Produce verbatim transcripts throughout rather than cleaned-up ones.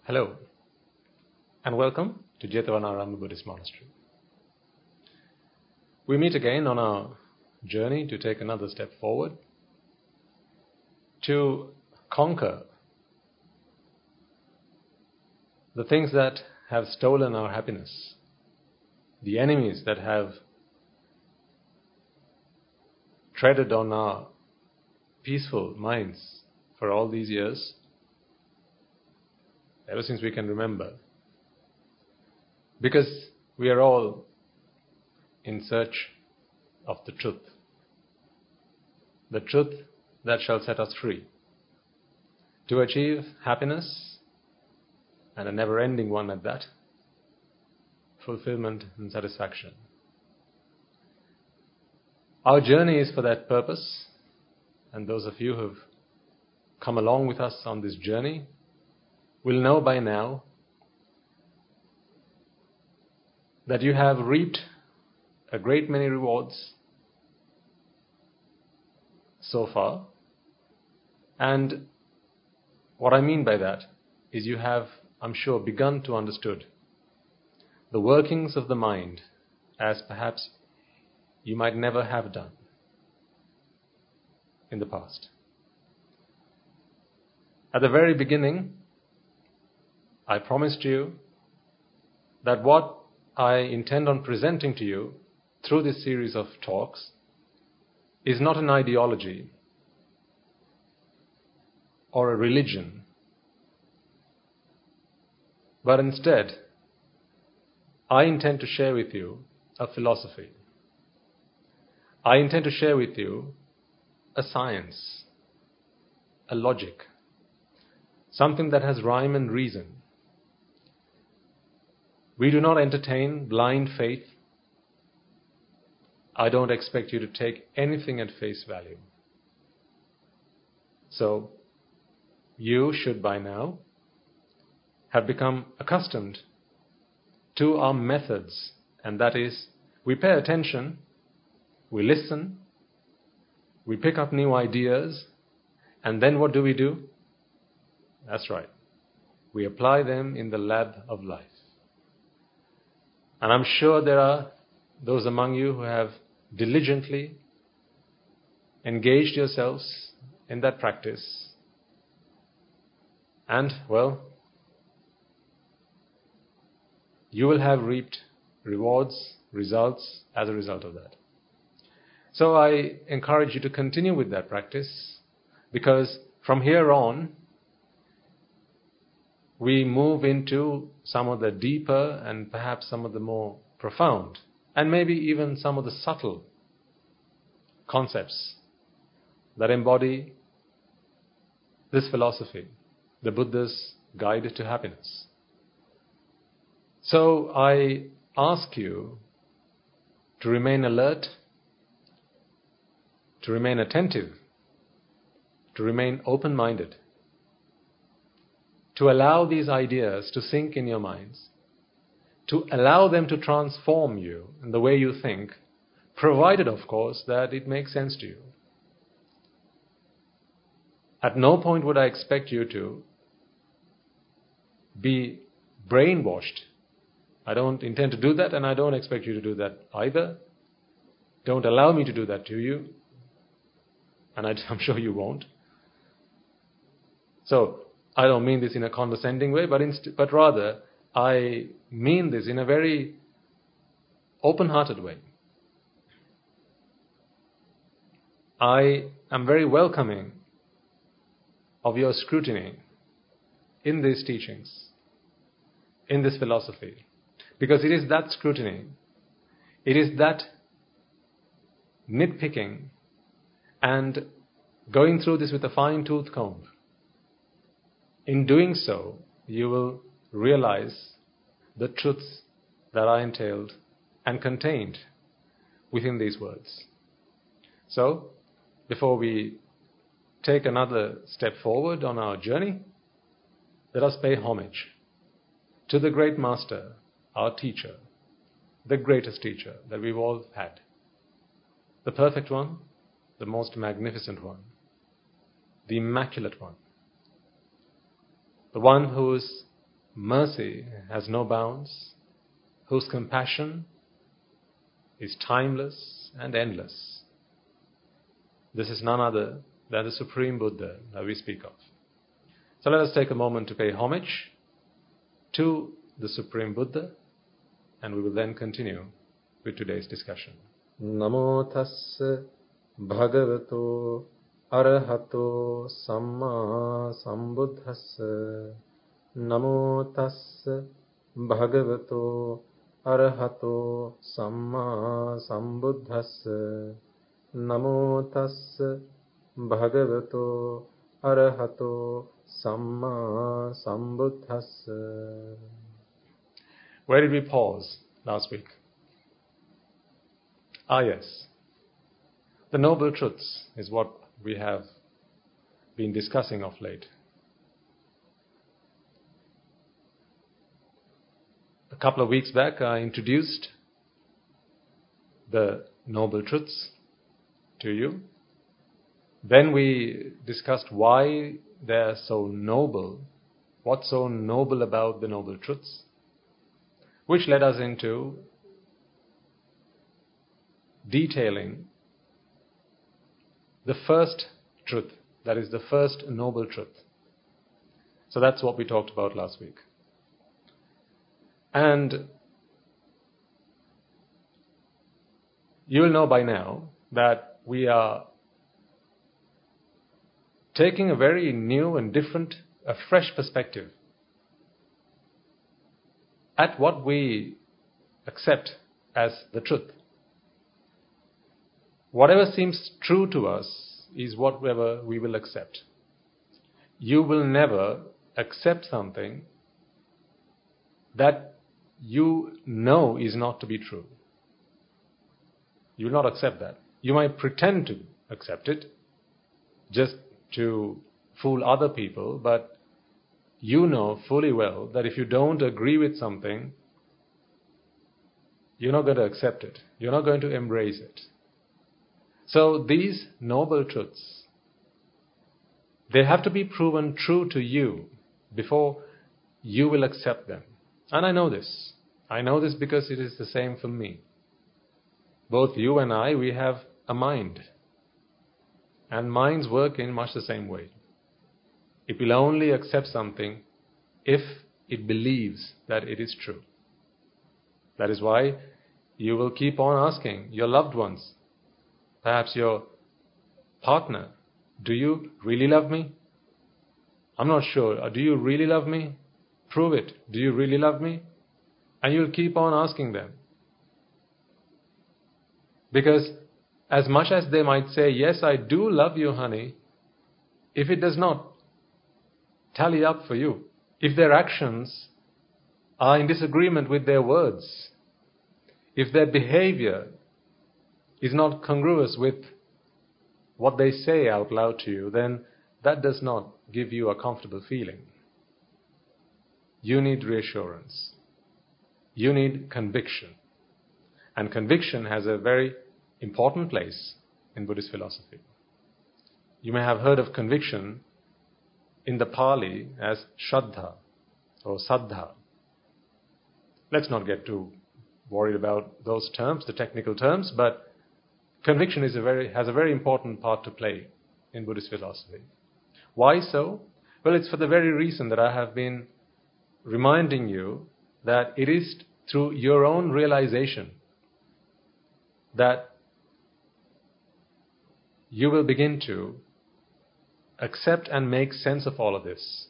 Hello, and welcome to Jetavana Buddhist Monastery. We meet again on our journey to take another step forward, to conquer the things that have stolen our happiness, the enemies that have treaded on our peaceful minds for all these years, ever since we can remember. Because we are all in search of the truth. The truth that shall set us free. To achieve happiness, and a never-ending one at that, fulfillment and satisfaction. Our journey is for that purpose, and those of you who have come along with us on this journey will know by now that you have reaped a great many rewards so far. And what I mean by that is you have, I'm sure, begun to understood the workings of the mind as perhaps you might never have done in the past. At the very beginning, I promised you that what I intend on presenting to you through this series of talks is not an ideology or a religion, but instead I intend to share with you a philosophy. I intend to share with you a science, a logic, something that has rhyme and reason. We do not entertain blind faith. I don't expect you to take anything at face value. So, you should by now have become accustomed to our methods, and that is, we pay attention, we listen, we pick up new ideas, and then what do we do? That's right. We apply them in the lab of life. And I'm sure there are those among you who have diligently engaged yourselves in that practice. And, well, you will have reaped rewards, results as a result of that. So I encourage you to continue with that practice, because from here on, we move into some of the deeper and perhaps some of the more profound and maybe even some of the subtle concepts that embody this philosophy, the Buddha's guide to happiness. So I ask you to remain alert, to remain attentive, to remain open-minded, to allow these ideas to sink in your minds, to allow them to transform you in the way you think, provided, of course, that it makes sense to you. At no point would I expect you to be brainwashed. I don't intend to do that, and I don't expect you to do that either. Don't allow me to do that to you, and I, I'm sure you won't. So, I don't mean this in a condescending way, but inst- but rather, I mean this in a very open-hearted way. I am very welcoming of your scrutiny in these teachings, in this philosophy, because it is that scrutiny, it is that nitpicking and going through this with a fine-tooth comb. In doing so, you will realize the truths that are entailed and contained within these words. So, before we take another step forward on our journey, let us pay homage to the great master, our teacher, the greatest teacher that we've all had, the perfect one, the most magnificent one, the immaculate one, the one whose mercy has no bounds, whose compassion is timeless and endless. This is none other than the Supreme Buddha that we speak of. So let us take a moment to pay homage to the Supreme Buddha, and we will then continue with today's discussion. Namo tassa bhagavato arahato samma sambuddhassa. Namo tassa bhagavato arahato samma sambuddhassa. Namo tassa bhagavato arahato samma sambuddhassa. Where did we pause last week? Ah, yes. The Noble Truths is what we have been discussing of late. A couple of weeks back, I introduced the Noble Truths to you. Then we discussed why they are so noble, what's so noble about the Noble Truths, which led us into detailing the first truth, that is the first noble truth. So that's what we talked about last week. And you will know by now that we are taking a very new and different, a fresh perspective at what we accept as the truth. Whatever seems true to us is whatever we will accept. You will never accept something that you know is not to be true. You will not accept that. You might pretend to accept it just to fool other people, but you know fully well that if you don't agree with something, you're not going to accept it. You're not going to embrace it. So these noble truths, they have to be proven true to you before you will accept them. And I know this. I know this because it is the same for me. Both you and I, we have a mind. And minds work in much the same way. It will only accept something if it believes that it is true. That is why you will keep on asking your loved ones, perhaps your partner, do you really love me? I'm not sure. Do you really love me? Prove it. Do you really love me? And you'll keep on asking them. Because as much as they might say, yes, I do love you, honey, if it does not tally up for you, if their actions are in disagreement with their words, if their behavior is not congruous with what they say out loud to you, then that does not give you a comfortable feeling. You need reassurance. You need conviction. And conviction has a very important place in Buddhist philosophy. You may have heard of conviction in the Pali as Shraddha or Saddha. Let's not get too worried about those terms, the technical terms, but conviction is a very, has a very important part to play in Buddhist philosophy. Why so? Well, it's for the very reason that I have been reminding you that it is through your own realization that you will begin to accept and make sense of all of this.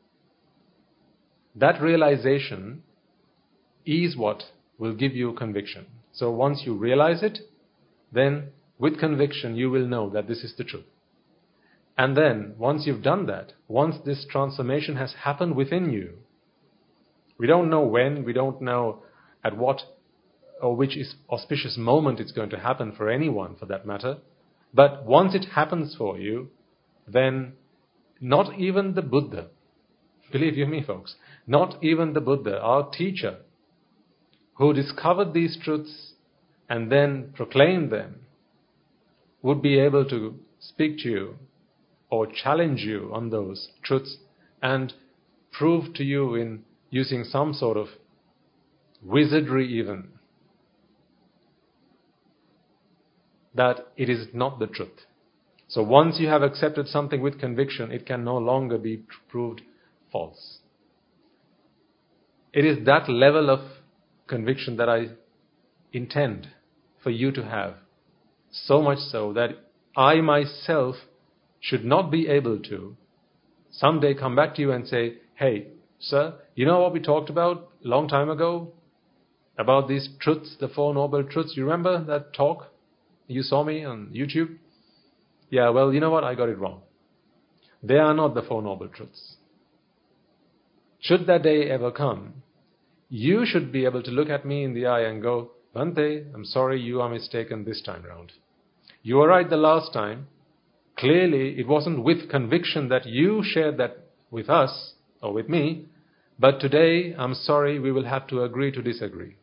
That realization is what will give you conviction. So once you realize it, then with conviction you will know that this is the truth. And then once you've done that, once this transformation has happened within you, we don't know when, we don't know at what or which is auspicious moment it's going to happen for anyone for that matter, but once it happens for you, then not even the Buddha, believe you me folks, not even the Buddha, our teacher, who discovered these truths and then proclaimed them, would be able to speak to you or challenge you on those truths and prove to you in using some sort of wizardry even, that it is not the truth. So once you have accepted something with conviction, it can no longer be proved false. It is that level of conviction that I intend for you to have. So much so that I myself should not be able to someday come back to you and say, hey, sir, you know what we talked about a long time ago? About these truths, the Four Noble Truths. You remember that talk? You saw me on YouTube? Yeah, well, you know what? I got it wrong. They are not the Four Noble Truths. Should that day ever come, you should be able to look at me in the eye and go, Bhante, I'm sorry, you are mistaken this time round. You were right the last time. Clearly, it wasn't with conviction that you shared that with us or with me, but today, I'm sorry, we will have to agree to disagree.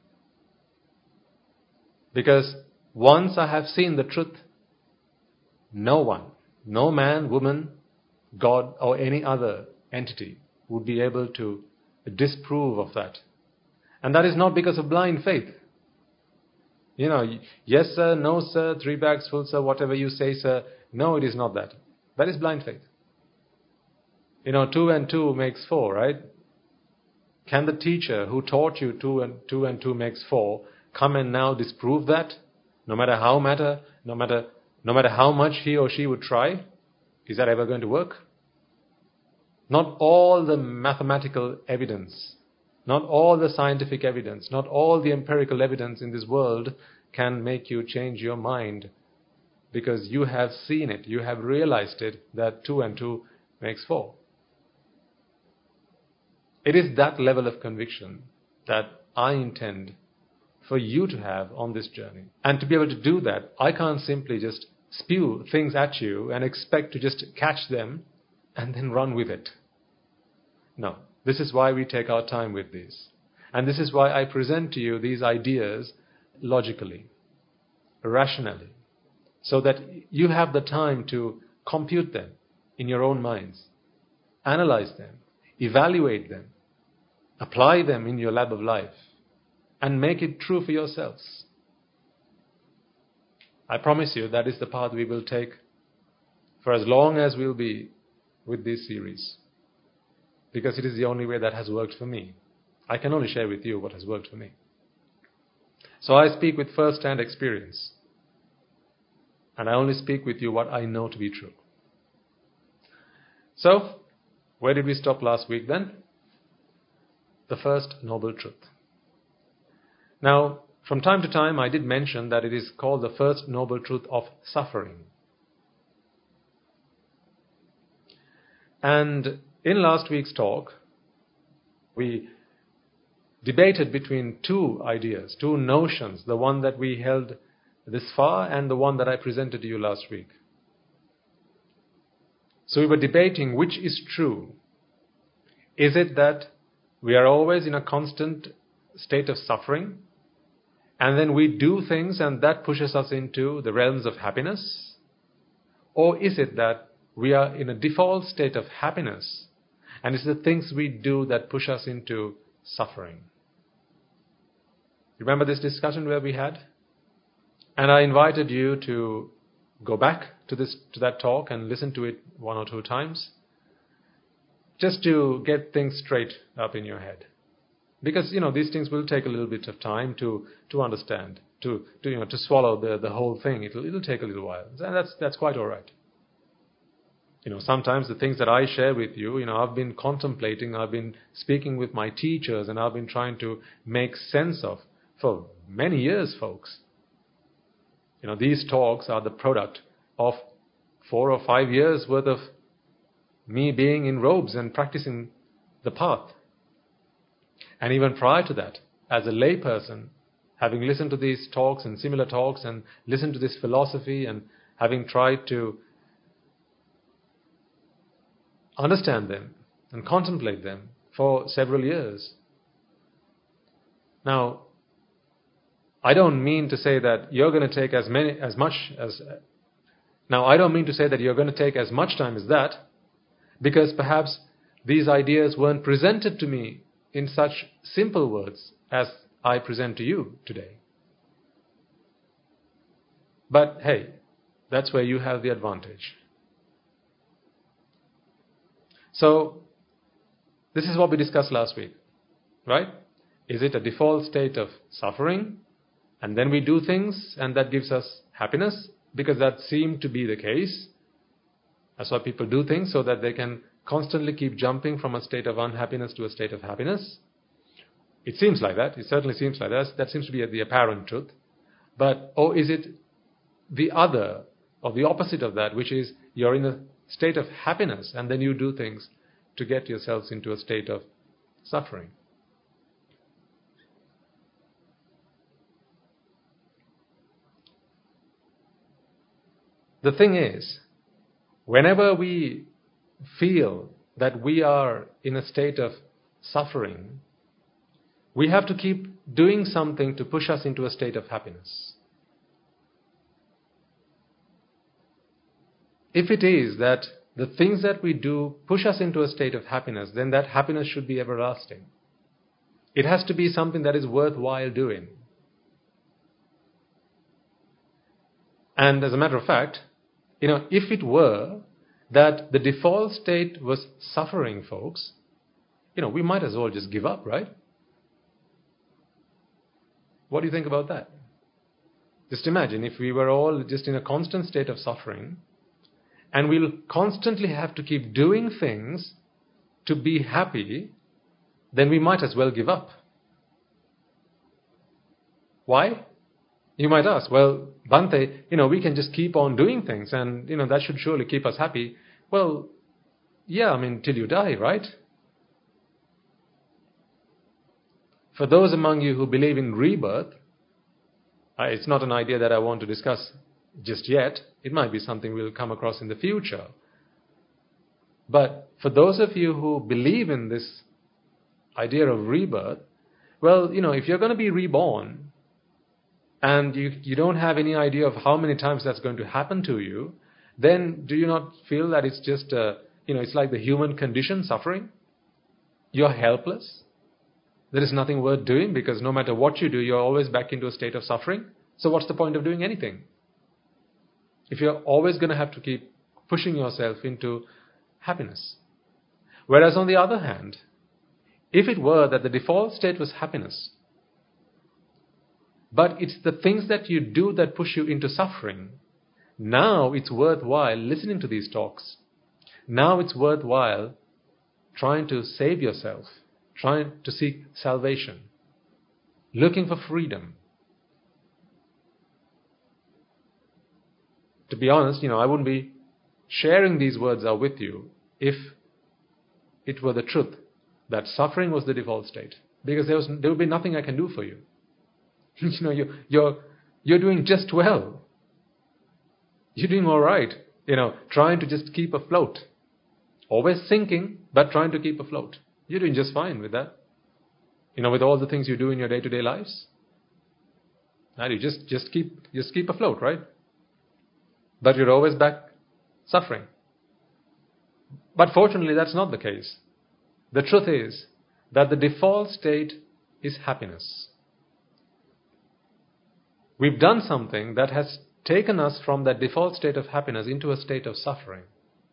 Because once I have seen the truth, no one, no man, woman, God, or any other entity would be able to disprove of that. And that is not because of blind faith. You know, yes sir, no sir, three bags full sir, whatever you say sir. No, it is not that. That is blind faith. You know, two and two makes four, right? Can the teacher who taught you two and two and two makes four come and now disprove that? No matter how matter, no matter no matter how much he or she would try, is that ever going to work? Not all the mathematical evidence, not all the scientific evidence, not all the empirical evidence in this world can make you change your mind, because you have seen it, you have realized it, that two and two makes four. It is that level of conviction that I intend for you to have on this journey. And to be able to do that, I can't simply just spew things at you and expect to just catch them and then run with it. No, this is why we take our time with these. And this is why I present to you these ideas logically, rationally, so that you have the time to compute them in your own minds, analyze them, evaluate them, apply them in your lab of life, and make it true for yourselves. I promise you that is the path we will take for as long as we'll be with this series, because it is the only way that has worked for me. I can only share with you what has worked for me. So I speak with first-hand experience, and I only speak with you what I know to be true. So, where did we stop last week then? The first noble truth. Now, from time to time I did mention that it is called the first noble truth of suffering. And in last week's talk, we debated between two ideas, two notions, the one that we held this far and the one that I presented to you last week. So we were debating which is true. Is it that we are always in a constant state of suffering, and then we do things and that pushes us into the realms of happiness? Or is it that we are in a default state of happiness, and it's the things we do that push us into suffering? Remember this discussion where we had? And I invited you to go back to this to that talk and listen to it one or two times, just to get things straight up in your head. Because, you know, these things will take a little bit of time to, to understand, to, to, you know, to swallow the, the whole thing. It'll, it'll take a little while. And that's, that's quite all right. You know, sometimes the things that I share with you, you know, I've been contemplating, I've been speaking with my teachers, and I've been trying to make sense of for many years, folks. You know, these talks are the product of four or five years worth of me being in robes and practicing the path. And even prior to that, as a layperson, having listened to these talks and similar talks and listened to this philosophy and having tried to understand them and contemplate them for several years. Now, I don't mean to say that you're going to take as many, as much as... Now, I don't mean to say that you're going to take as much time as that, because perhaps these ideas weren't presented to me in such simple words as I present to you today. But hey, that's where you have the advantage. So, this is what we discussed last week, right? Is it a default state of suffering, and then we do things and that gives us happiness? Because that seemed to be the case. That's why people do things, so that they can constantly keep jumping from a state of unhappiness to a state of happiness. It seems like that. It certainly seems like that. That seems to be the apparent truth. But, or is it the other, or the opposite of that, which is you're in a state of happiness and then you do things to get yourselves into a state of suffering? The thing is, whenever we feel that we are in a state of suffering, we have to keep doing something to push us into a state of happiness. If it is that the things that we do push us into a state of happiness, then that happiness should be everlasting. It has to be something that is worthwhile doing. And as a matter of fact, you know, if it were that the default state was suffering, folks, you know, we might as well just give up, right? What do you think about that? Just imagine if we were all just in a constant state of suffering, and we'll constantly have to keep doing things to be happy, then we might as well give up. Why? You might ask, well, Bhante, you know, we can just keep on doing things and, you know, that should surely keep us happy. Well, yeah, I mean, till you die, right? For those among you who believe in rebirth, uh, it's not an idea that I want to discuss just yet. It might be something we'll come across in the future. But for those of you who believe in this idea of rebirth, well, you know, if you're going to be reborn, and you, you don't have any idea of how many times that's going to happen to you, then do you not feel that it's just, uh, you know, it's like the human condition, suffering? You're helpless. There is nothing worth doing because no matter what you do, you're always back into a state of suffering. So what's the point of doing anything? If you're always going to have to keep pushing yourself into happiness. Whereas on the other hand, if it were that the default state was happiness, but it's the things that you do that push you into suffering, now it's worthwhile listening to these talks. Now it's worthwhile trying to save yourself, trying to seek salvation, looking for freedom. To be honest, you know, I wouldn't be sharing these words out with you if it were the truth that suffering was the default state, because there was there would be nothing I can do for you. You know, you, you're you're doing just well. You're doing all right. You know, trying to just keep afloat, always sinking, but trying to keep afloat. You're doing just fine with that. You know, with all the things you do in your day-to-day lives, and you just just keep just keep afloat, right? But you're always back suffering. But fortunately, that's not the case. The truth is that the default state is happiness. We've done something that has taken us from that default state of happiness into a state of suffering.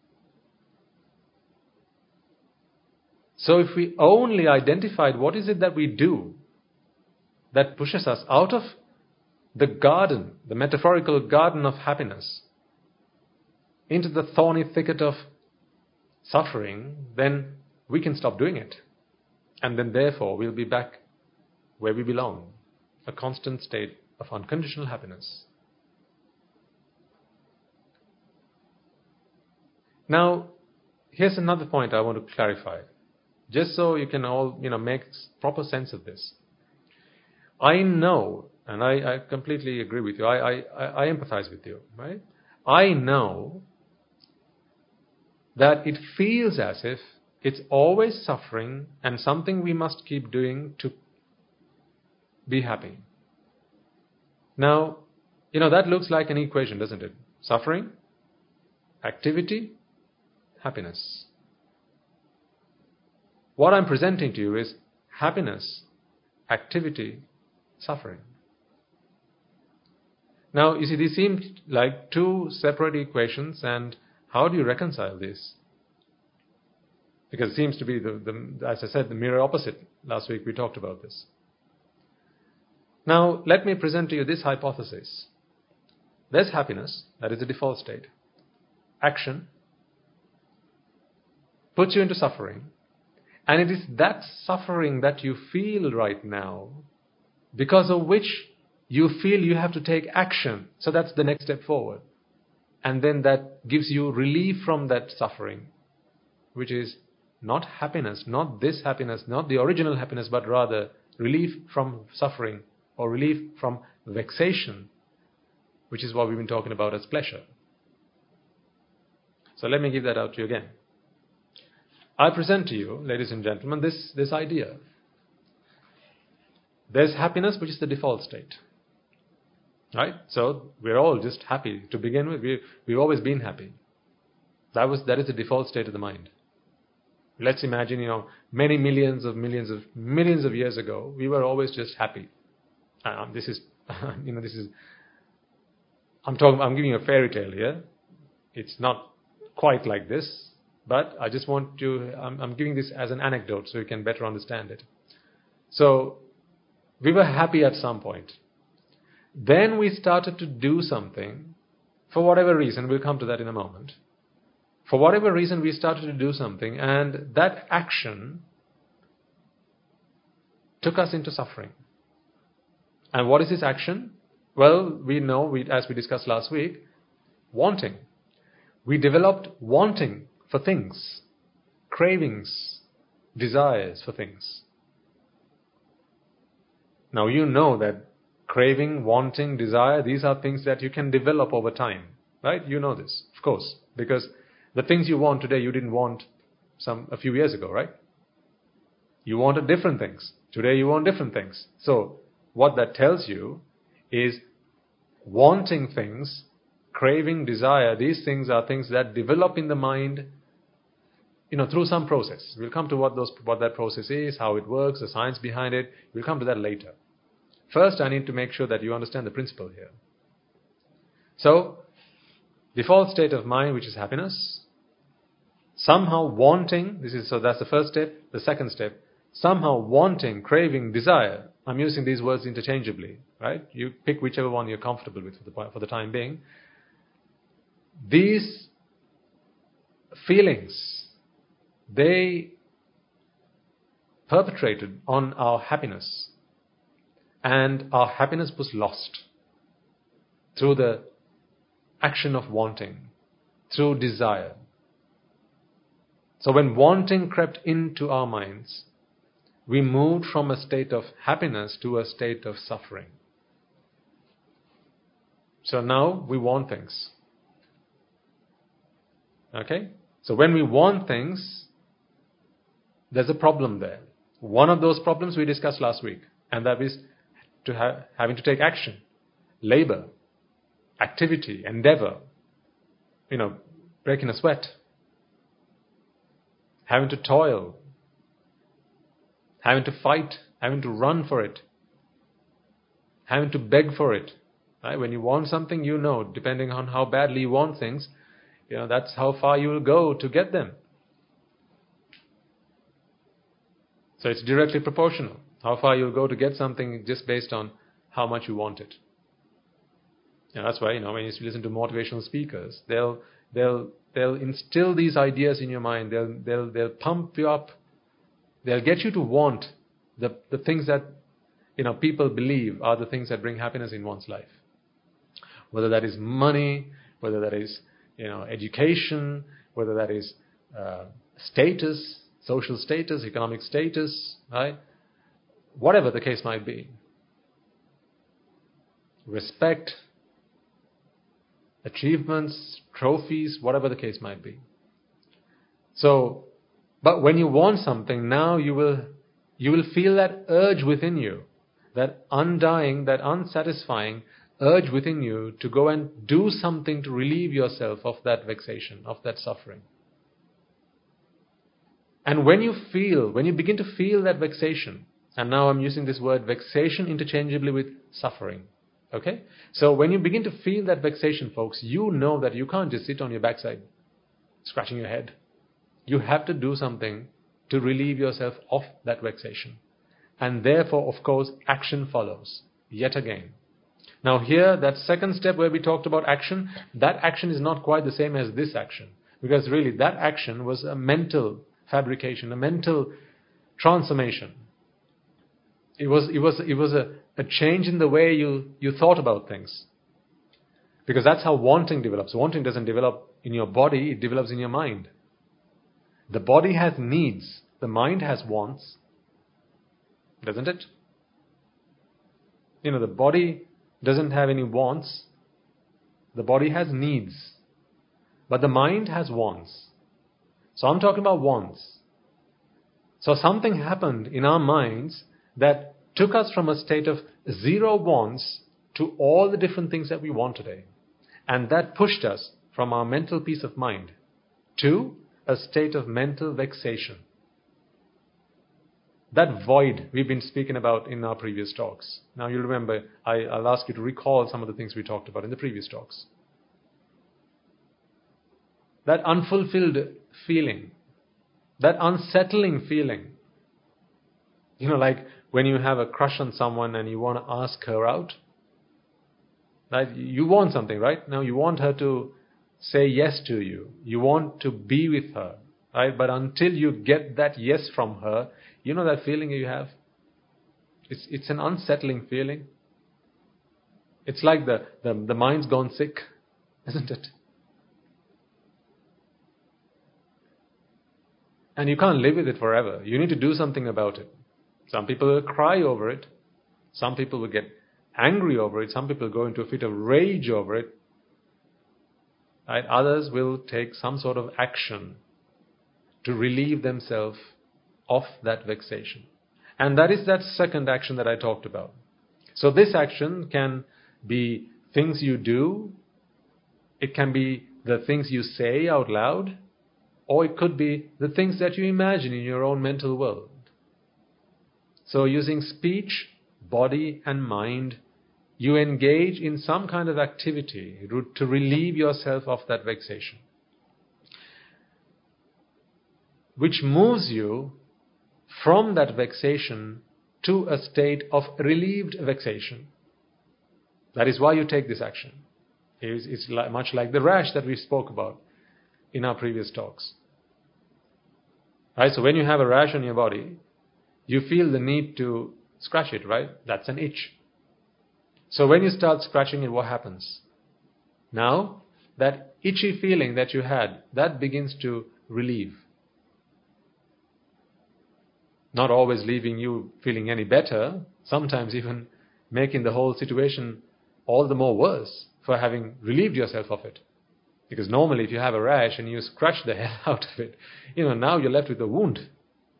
So if we only identified what is it that we do that pushes us out of the garden, the metaphorical garden of happiness, into the thorny thicket of suffering, then we can stop doing it. And then therefore we'll be back where we belong, a constant state of unconditional happiness. Now, here's another point I want to clarify, just so you can all, you know, make proper sense of this. I know, and I, I completely agree with you, I, I, I empathize with you, right? I know that it feels as if it's always suffering and something we must keep doing to be happy. Now, you know, that looks like an equation, doesn't it? Suffering, activity, happiness. What I'm presenting to you is happiness, activity, suffering. Now, you see, these seem like two separate equations, and how do you reconcile this? Because it seems to be, the, the, as I said, the mirror opposite. Last week we talked about this. Now, let me present to you this hypothesis. There's happiness, that is the default state. Action puts you into suffering, and it is that suffering that you feel right now, because of which you feel you have to take action. So that's the next step forward. And then that gives you relief from that suffering, which is not happiness, not this happiness, not the original happiness, but rather relief from suffering or relief from vexation, which is what we've been talking about as pleasure. So let me give that out to you again. I present to you, ladies and gentlemen, this, this idea. There's happiness, which is the default state. Right? So we're all just happy to begin with. We, we've always been happy. That was that is the default state of the mind. Let's imagine, you know, many millions of millions of millions of years ago, we were always just happy. Um, this is, you know, this is. I'm talking. I'm giving you a fairy tale here. It's not quite like this, but I just want to. I'm, I'm giving this as an anecdote so you can better understand it. So we were happy at some point. Then we started to do something, for whatever reason, we'll come to that in a moment. For whatever reason, we started to do something, and that action took us into suffering. And what is this action? Well, we know, we, as we discussed last week, wanting. We developed wanting for things, cravings, desires for things. Now you know that craving, wanting, desire, these are things that you can develop over time. Right? You know this, of course. Because the things you want today, you didn't want some a few years ago, right? You wanted different things. Today you want different things. So, what that tells you is wanting things, craving, desire, these things are things that develop in the mind, you know, through some process. We'll come to what those what that process is, how it works, the science behind it. We'll come to that later. First, I need to make sure that you understand the principle here. So, default state of mind, which is happiness, somehow wanting, this is so that's the first step. The second step, somehow wanting, craving, desire. I'm using these words interchangeably, right? You pick whichever one you're comfortable with for the, for the time being. These feelings, they perpetrated on our happiness. And our happiness was lost through the action of wanting, through desire. So when wanting crept into our minds, we moved from a state of happiness to a state of suffering. So now we want things. Okay? So when we want things, there's a problem there. One of those problems we discussed last week, and that is to ha- having to take action, labor, activity, endeavor, you know, breaking a sweat, having to toil, having to fight, having to run for it, having to beg for it. Right? When you want something, you know, depending on how badly you want things, you know, that's how far you will go to get them. So it's directly proportional. How far you'll go to get something just based on how much you want it. And that's why, you know, when you listen to motivational speakers, they'll they'll they'll instill these ideas in your mind. They'll they'll they'll pump you up. They'll get you to want the the things that, you know, people believe are the things that bring happiness in one's life. Whether that is money, whether that is, you know, education, whether that is uh, status, social status, economic status, right? Whatever the case might be. Respect, achievements, trophies, whatever the case might be. So, but when you want something, now you will you will feel that urge within you, that undying, that unsatisfying urge within you to go and do something to relieve yourself of that vexation, of that suffering. And when you feel, when you begin to feel that vexation, and now I'm using this word vexation interchangeably with suffering. Okay? So when you begin to feel that vexation, folks, you know that you can't just sit on your backside, scratching your head. You have to do something to relieve yourself of that vexation. And therefore, of course, action follows, yet again. Now here, that second step where we talked about action, that action is not quite the same as this action. Because really, that action was a mental fabrication, a mental transformation. It was, it was, it was a, a change in the way you, you thought about things. Because that's how wanting develops. Wanting doesn't develop in your body, it develops in your mind. The body has needs, the mind has wants, doesn't it? You know, the body doesn't have any wants, the body has needs, but the mind has wants. So I'm talking about wants. So something happened in our minds that took us from a state of zero wants to all the different things that we want today. And that pushed us from our mental peace of mind to a state of mental vexation. That void we've been speaking about in our previous talks. Now you'll remember, I, I'll ask you to recall some of the things we talked about in the previous talks. That unfulfilled feeling, that unsettling feeling. You know, like when you have a crush on someone and you want to ask her out. Right? You want something, right? Now you want her to say yes to you. You want to be with her. Right? But until you get that yes from her, you know that feeling you have? It's, it's an unsettling feeling. It's like the, the, the mind's gone sick, isn't it? And you can't live with it forever. You need to do something about it. Some people will cry over it. Some people will get angry over it. Some people go into a fit of rage over it. Right? Others will take some sort of action to relieve themselves of that vexation. And that is that second action that I talked about. So this action can be things you do. It can be the things you say out loud. Or it could be the things that you imagine in your own mental world. So using speech, body and mind, you engage in some kind of activity to relieve yourself of that vexation, which moves you from that vexation to a state of relieved vexation. That is why you take this action. It's, it's like, much like the rash that we spoke about in our previous talks. Right? So when you have a rash on your body, you feel the need to scratch it, right? That's an itch. So when you start scratching it, what happens? Now, that itchy feeling that you had, that begins to relieve. Not always leaving you feeling any better, sometimes even making the whole situation all the more worse for having relieved yourself of it. Because normally if you have a rash and you scratch the hell out of it, you know, now you're left with a wound.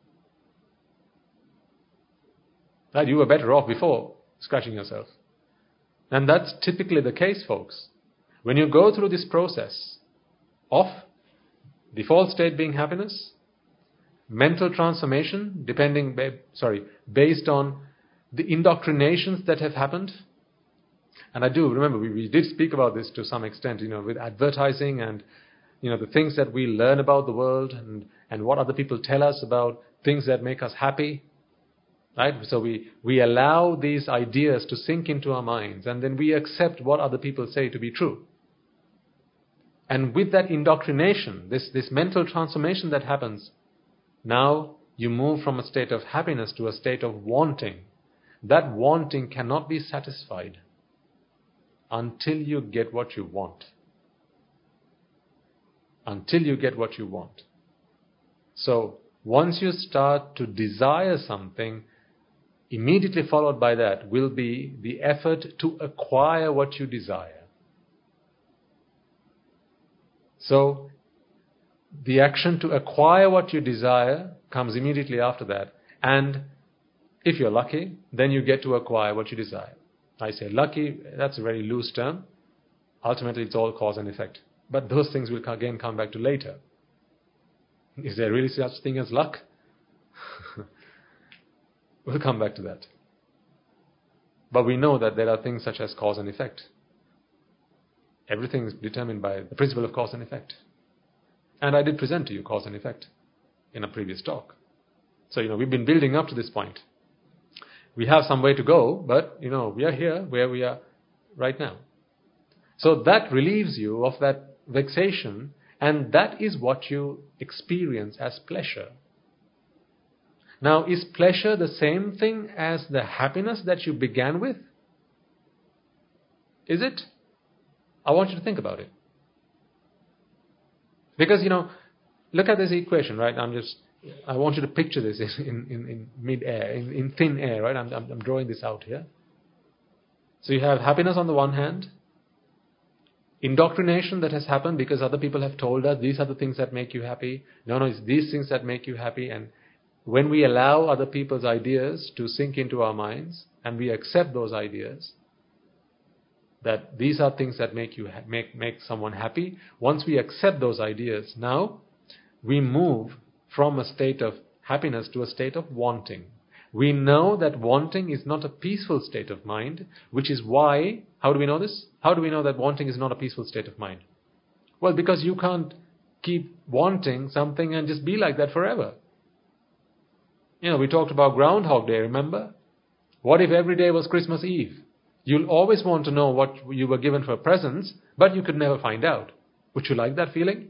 Right? You were better off before scratching yourself. And that's typically the case, folks. When you go through this process of default state being happiness, mental transformation, depending, ba- sorry, based on the indoctrinations that have happened. And I do remember we, we did speak about this to some extent, you know, with advertising and, you know, the things that we learn about the world and, and what other people tell us about things that make us happy. Right? So we, we allow these ideas to sink into our minds and then we accept what other people say to be true. And with that indoctrination, this, this mental transformation that happens, now you move from a state of happiness to a state of wanting. That wanting cannot be satisfied until you get what you want. Until you get what you want. So once you start to desire something, immediately followed by that will be the effort to acquire what you desire. So, the action to acquire what you desire comes immediately after that. And if you're lucky, then you get to acquire what you desire. I say lucky, that's a very loose term. Ultimately, it's all cause and effect. But those things will again come back to later. Is there really such thing as luck? We'll come back to that. But we know that there are things such as cause and effect. Everything is determined by the principle of cause and effect. And I did present to you cause and effect in a previous talk. So, you know, we've been building up to this point. We have some way to go, but, you know, we are here where we are right now. So that relieves you of that vexation, and that is what you experience as pleasure. Now, is pleasure the same thing as the happiness that you began with? Is it? I want you to think about it. Because, you know, look at this equation, right? I'm just, I want you to picture this in, in, in mid-air, in, in thin air, right? I'm, I'm, I'm drawing this out here. So you have happiness on the one hand, indoctrination that has happened because other people have told us these are the things that make you happy. No, no, it's these things that make you happy. And when we allow other people's ideas to sink into our minds and we accept those ideas, that these are things that make you ha- make make someone happy. Once we accept those ideas, now we move from a state of happiness to a state of wanting. We know that wanting is not a peaceful state of mind, which is why, how do we know this? How do we know that wanting is not a peaceful state of mind? Well, because you can't keep wanting something and just be like that forever. You know, we talked about Groundhog Day, remember? What if every day was Christmas Eve? You'll always want to know what you were given for presents, but you could never find out. Would you like that feeling?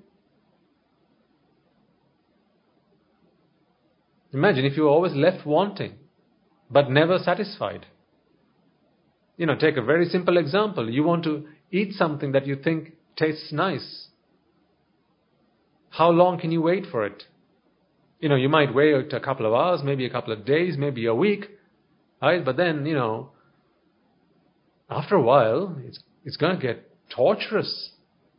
Imagine if you were always left wanting, but never satisfied. You know, take a very simple example. You want to eat something that you think tastes nice. How long can you wait for it? You know, you might wait a couple of hours, maybe a couple of days, maybe a week, right? But then, you know, after a while, it's it's going to get torturous.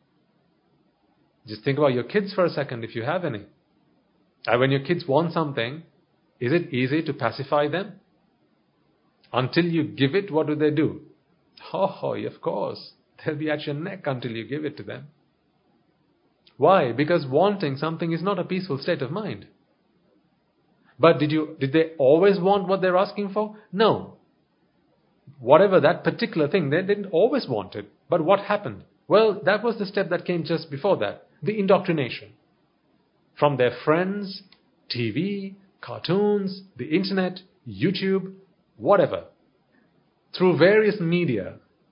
Just think about your kids for a second, if you have any. And when your kids want something, is it easy to pacify them? Until you give it, what do they do? Oh, of course. They'll be at your neck until you give it to them. Why? Because wanting something is not a peaceful state of mind. But did you did they always want what they're asking for? No. Whatever that particular thing, they didn't always want it. But what happened? Well, that was the step that came just before that. The indoctrination. From their friends, T V, cartoons, the internet, YouTube, whatever. Through various media,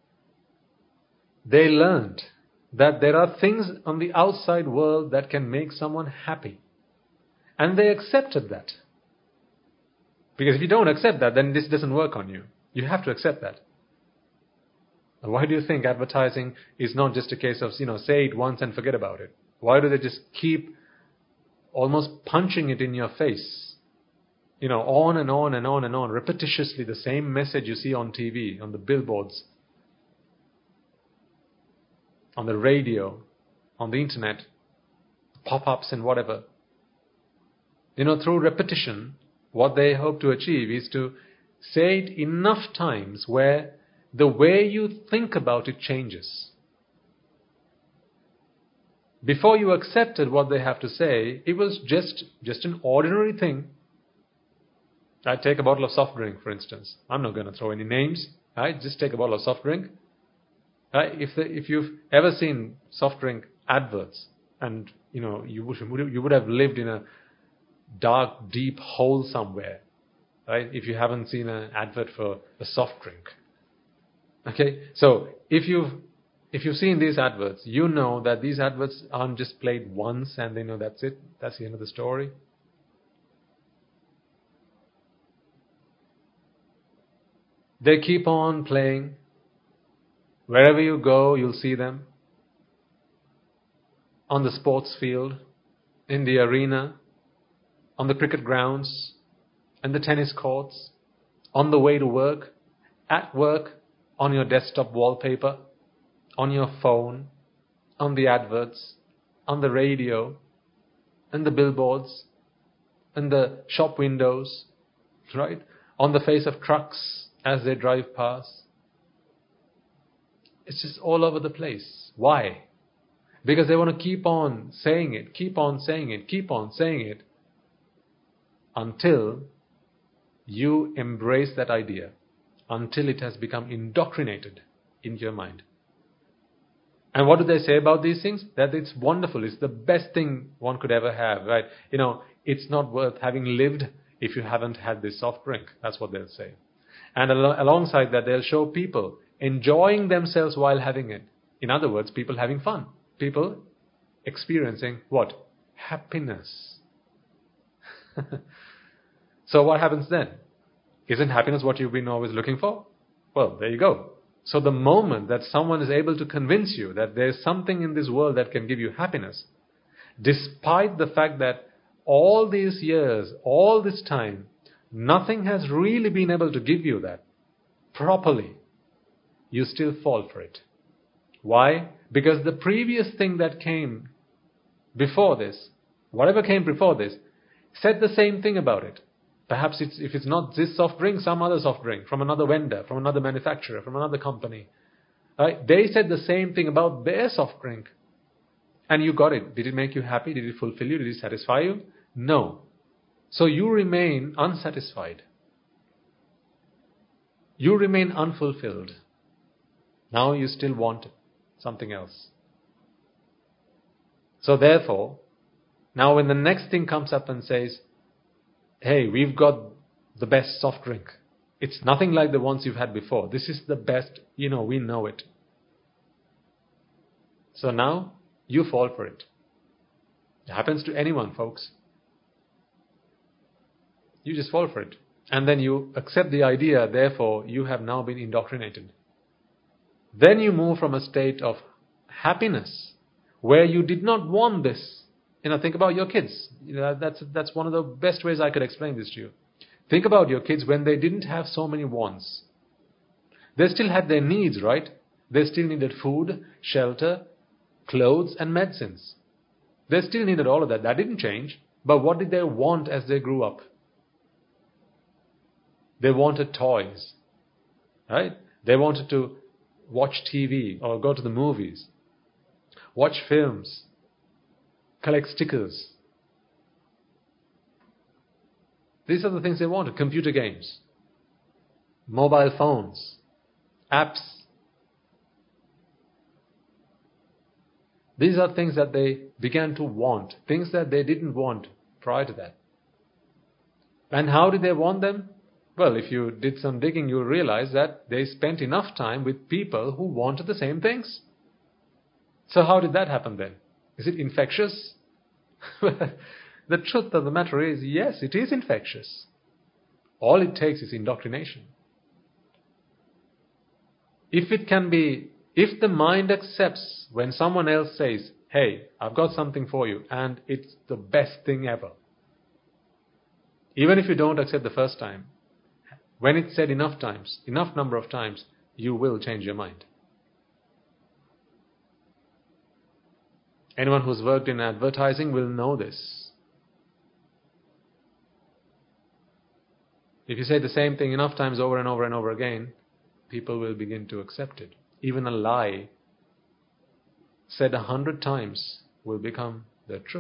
they learned that there are things on the outside world that can make someone happy. And they accepted that. Because if you don't accept that, then this doesn't work on you. You have to accept that. And why do you think advertising is not just a case of, you know, say it once and forget about it? Why do they just keep almost punching it in your face? You know, on and on and on and on, repetitiously, the same message you see on T V, on the billboards, on the radio, on the internet, pop-ups and whatever. You know, through repetition, what they hope to achieve is to say it enough times where the way you think about it changes. Before you accepted what they have to say, it was just, just an ordinary thing. I take a bottle of soft drink, for instance. I'm not going to throw any names. Right? Just take a bottle of soft drink. Right? If the, if you've ever seen soft drink adverts, and you know you would you would have lived in a dark, deep hole somewhere, right? If you haven't seen an advert for a soft drink. Okay, so if you've if you've seen these adverts, you know that these adverts aren't just played once and they know that's it. That's the end of the story. They keep on playing. Wherever you go, you'll see them. On the sports field, in the arena, on the cricket grounds, and the tennis courts, on the way to work, at work, on your desktop wallpaper, on your phone, on the adverts, on the radio, and the billboards, and the shop windows, right? On the face of trucks as they drive past. It's just all over the place. Why? Because they want to keep on saying it, keep on saying it, keep on saying it, until you embrace that idea, until it has become indoctrinated in your mind. And what do they say about these things? That it's wonderful, it's the best thing one could ever have, right? You know, it's not worth having lived if you haven't had this soft drink. That's what they'll say. And al- alongside that, they'll show people enjoying themselves while having it. In other words, people having fun. People experiencing what? Happiness. So what happens then? Isn't happiness what you've been always looking for? Well, there you go. So the moment that someone is able to convince you that there's something in this world that can give you happiness, despite the fact that all these years, all this time, nothing has really been able to give you that properly, you still fall for it. Why? Because the previous thing that came before this, whatever came before this, said the same thing about it. Perhaps it's, if it's not this soft drink, some other soft drink from another vendor, from another manufacturer, from another company. Right? They said the same thing about their soft drink. And you got it. Did it make you happy? Did it fulfill you? Did it satisfy you? No. So you remain unsatisfied. You remain unfulfilled. Now you still want something else. So therefore, now when the next thing comes up and says, hey, we've got the best soft drink. It's nothing like the ones you've had before. This is the best, you know, we know it. So now, you fall for it. It happens to anyone, folks. You just fall for it. And then you accept the idea, therefore, you have now been indoctrinated. Then you move from a state of happiness, where you did not want this. You know, think about your kids. You know, that's, that's one of the best ways I could explain this to you. Think about your kids when they didn't have so many wants. They still had their needs, right? They still needed food, shelter, clothes, and medicines. They still needed all of that. That didn't change. But what did they want as they grew up? They wanted toys, right? They wanted to watch T V or go to the movies, watch films, collect stickers. These are the things they wanted. Computer games, mobile phones, apps. These are things that they began to want, things that they didn't want prior to that. And how did they want them? Well, if you did some digging, you'll realize that they spent enough time with people who wanted the same things. So how did that happen then? Is it infectious? The truth of the matter is, yes, it is infectious. All it takes is indoctrination. If it can be, if the mind accepts when someone else says, hey, I've got something for you, and it's the best thing ever. Even if you don't accept the first time, when it's said enough times, enough number of times, you will change your mind. Anyone who's worked in advertising will know this. If you say the same thing enough times over and over and over again, people will begin to accept it. Even a lie said a hundred times will become the truth.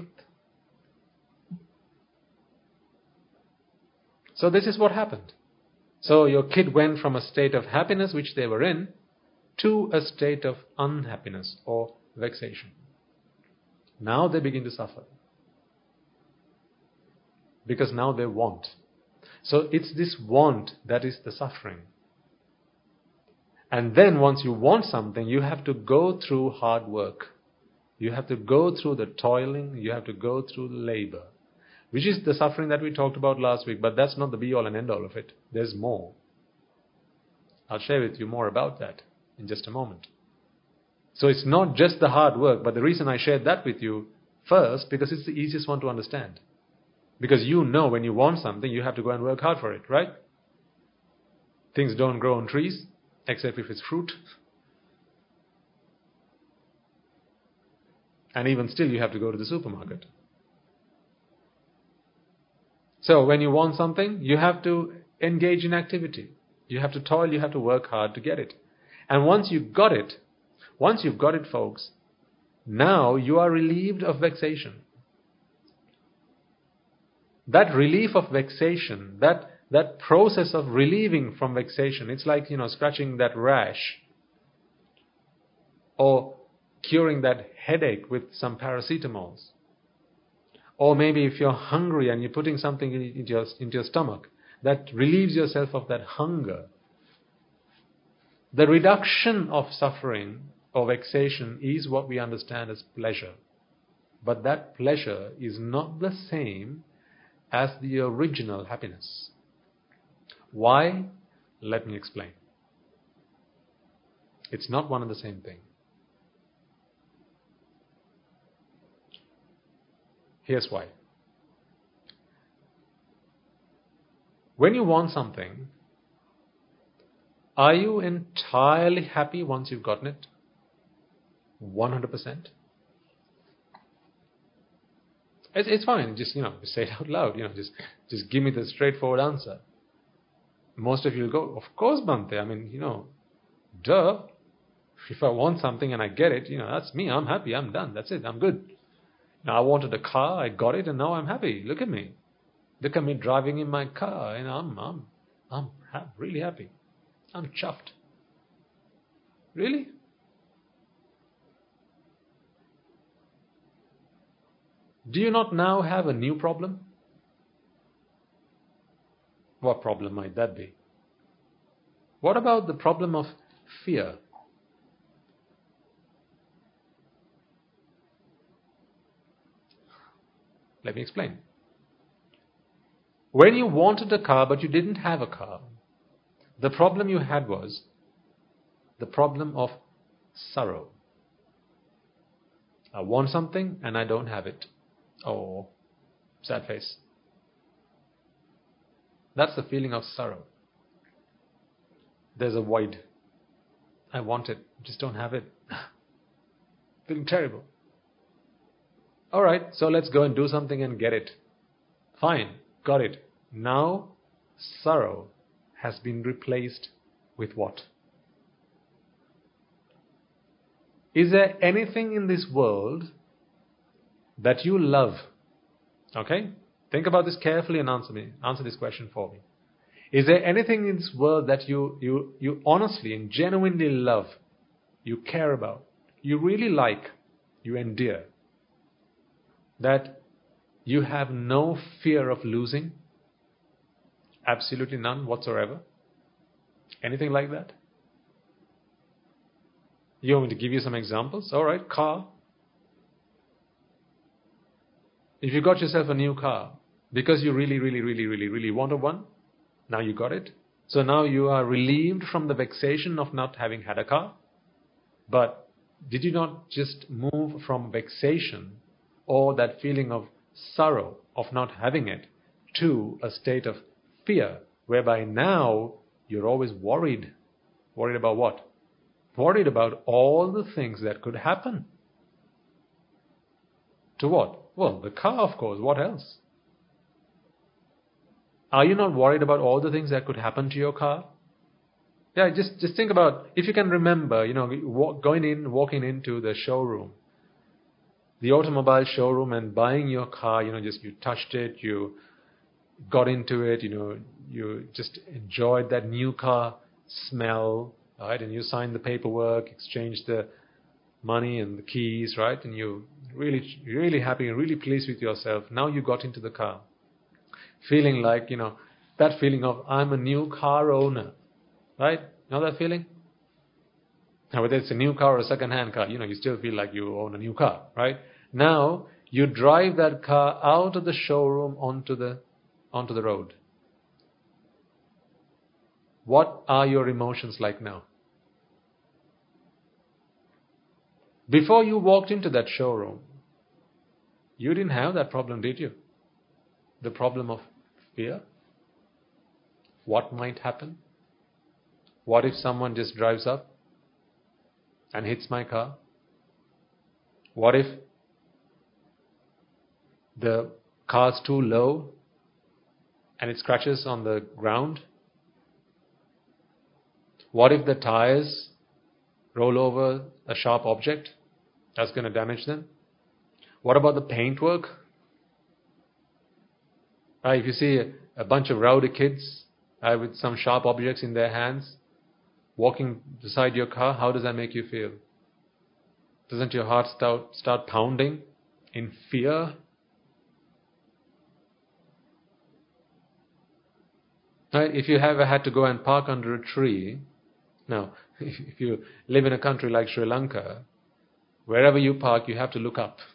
So this is what happened. So your kid went from a state of happiness, which they were in, to a state of unhappiness or vexation. Now they begin to suffer. Because now they want. So it's this want that is the suffering. And then once you want something, you have to go through hard work. You have to go through the toiling. You have to go through the labor. Which is the suffering that we talked about last week. But that's not the be-all and end-all of it. There's more. I'll share with you more about that in just a moment. So it's not just the hard work. But the reason I shared that with you first, because it's the easiest one to understand. Because you know when you want something, you have to go and work hard for it, right? Things don't grow on trees, except if it's fruit. And even still, you have to go to the supermarket. So when you want something, you have to engage in activity. You have to toil, you have to work hard to get it. And once you've got it, once you've got it, folks, now you are relieved of vexation. That relief of vexation, that, that process of relieving from vexation, it's like, you know, scratching that rash or curing that headache with some paracetamols. Or maybe if you're hungry and you're putting something into your, into your stomach, that relieves yourself of that hunger. The reduction of suffering or vexation is what we understand as pleasure. But that pleasure is not the same as the original happiness. Why? Let me explain. It's not one and the same thing. Here's why. When you want something, are you entirely happy once you've gotten it? one hundred percent? It's, it's fine. Just, you know, say it out loud. You know, just, just give me the straightforward answer. Most of you will go, of course, Bhante. I mean, you know, duh. If I want something and I get it, you know, that's me. I'm happy. I'm done. That's it. I'm good. Now I wanted a car, I got it, and now I'm happy. Look at me. Look at me driving in my car, and I'm I'm I'm ha- really happy. I'm chuffed. Really? Do you not now have a new problem? What problem might that be? What about the problem of fear? Let me explain. When you wanted a car but you didn't have a car, the problem you had was the problem of sorrow. I want something and I don't have it. Oh, sad face. That's the feeling of sorrow. There's a void. I want it, just don't have it. Feeling terrible. Alright, so let's go and do something and get it. Fine, got it. Now, sorrow has been replaced with what? Is there anything in this world that you love? Okay? Think about this carefully and answer me. Answer this question for me. Is there anything in this world that you, you, you honestly and genuinely love, you care about, you really like, you endear, that you have no fear of losing? Absolutely none whatsoever? Anything like that? You want me to give you some examples? Alright, car. If you got yourself a new car, because you really, really, really, really, really wanted one, now you got it. So now you are relieved from the vexation of not having had a car. But did you not just move from vexation or that feeling of sorrow of not having it to a state of fear, whereby now you're always worried? Worried about what? Worried about all the things that could happen. To what? Well, the car, of course. What else? Are you not worried about all the things that could happen to your car? Yeah, just, just think about, if you can remember, you know, walk, going in, walking into the showroom, the automobile showroom, and buying your car, you know, just you touched it, you got into it, you know, you just enjoyed that new car smell, right? And you signed the paperwork, exchanged the money and the keys, right? And you really, really happy and really pleased with yourself. Now you got into the car, feeling like, you know, that feeling of, I'm a new car owner, right? You know that feeling? Now, whether it's a new car or a second-hand car, you know, you still feel like you own a new car, right? Now, you drive that car out of the showroom onto the, onto the road. What are your emotions like now? Before you walked into that showroom, you didn't have that problem, did you? The problem of fear. What might happen? What if someone just drives up and hits my car? What if the car's too low and it scratches on the ground? What if the tires roll over a sharp object? That's going to damage them. What about the paintwork? Uh, if you see a, a bunch of rowdy kids uh, with some sharp objects in their hands walking beside your car, how does that make you feel? Doesn't your heart start, start pounding in fear? Right? If you ever had to go and park under a tree, now, if you live in a country like Sri Lanka, wherever you park, you have to look up.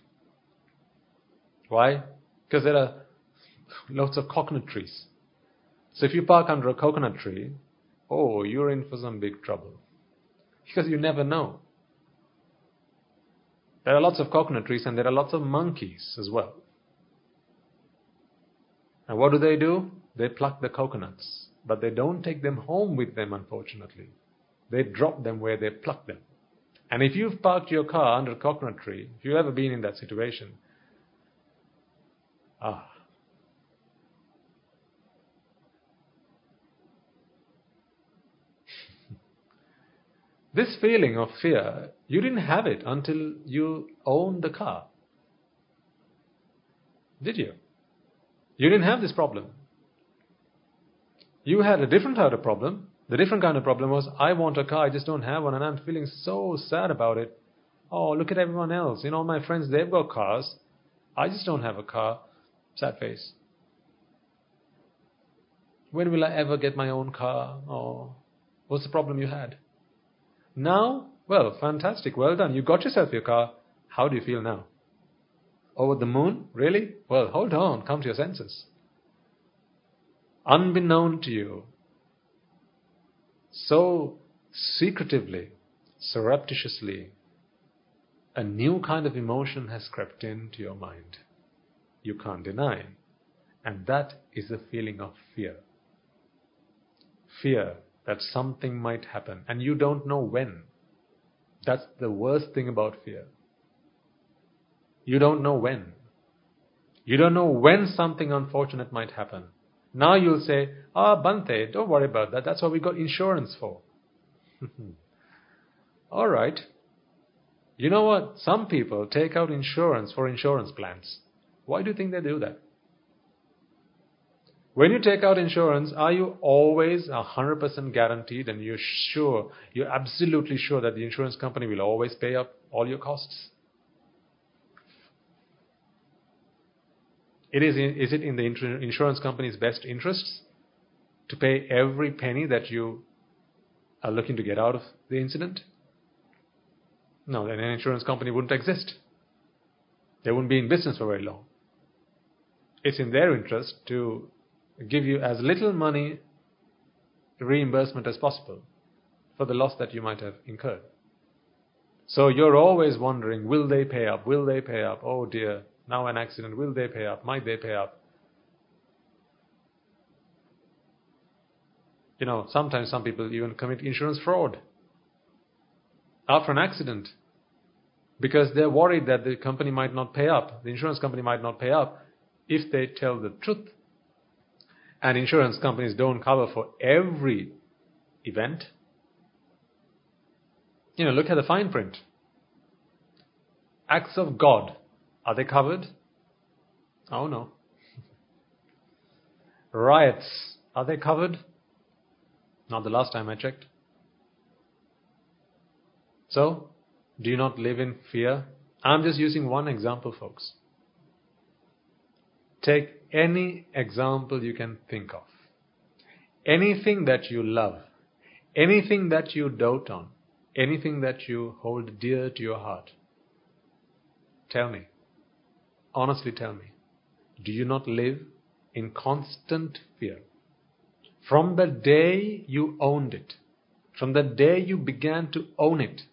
Why? Because there are lots of coconut trees. So if you park under a coconut tree, oh, you're in for some big trouble. Because you never know. There are lots of coconut trees and there are lots of monkeys as well. And what do they do? They pluck the coconuts. But they don't take them home with them, unfortunately. They drop them where they pluck them. And if you've parked your car under a coconut tree, if you've ever been in that situation, ah, this feeling of fear, you didn't have it until you owned the car. Did you? You didn't have this problem. You had a different kind of problem. The different kind of problem was, I want a car, I just don't have one, and I'm feeling so sad about it. Oh, look at everyone else. You know, my friends, they've got cars. I just don't have a car. Sad face. When will I ever get my own car? Oh, what's the problem you had? Now, well, fantastic, well done. You got yourself your car. How do you feel now? Over the moon? Really? Well, hold on, come to your senses. Unbeknown to you, so secretively, surreptitiously, a new kind of emotion has crept into your mind. You can't deny. And that is the feeling of fear. Fear that something might happen and you don't know when. That's the worst thing about fear. You don't know when. You don't know when something unfortunate might happen. Now you'll say, ah, Bante, don't worry about that. That's what we got insurance for. All right. You know what? Some people take out insurance for insurance plans. Why do you think they do that? When you take out insurance, are you always one hundred percent guaranteed and you're sure, you're absolutely sure that the insurance company will always pay up all your costs? It is, is it in the insurance company's best interests to pay every penny that you are looking to get out of the incident? No, then an insurance company wouldn't exist. They wouldn't be in business for very long. It's in their interest to give you as little money reimbursement as possible for the loss that you might have incurred. So you're always wondering, will they pay up? Will they pay up? Oh dear, now an accident. Will they pay up? Might they pay up? You know, sometimes some people even commit insurance fraud after an accident because they're worried that the company might not pay up. The insurance company might not pay up if they tell the truth. And insurance companies don't cover for every event. You know, look at the fine print. Acts of God, are they covered? Oh no. Riots, are they covered? Not the last time I checked. So, do you not live in fear? I'm just using one example, folks. Take any example you can think of. Anything that you love, anything that you dote on, anything that you hold dear to your heart. Tell me, honestly tell me, do you not live in constant fear? From the day you owned it, from the day you began to own it,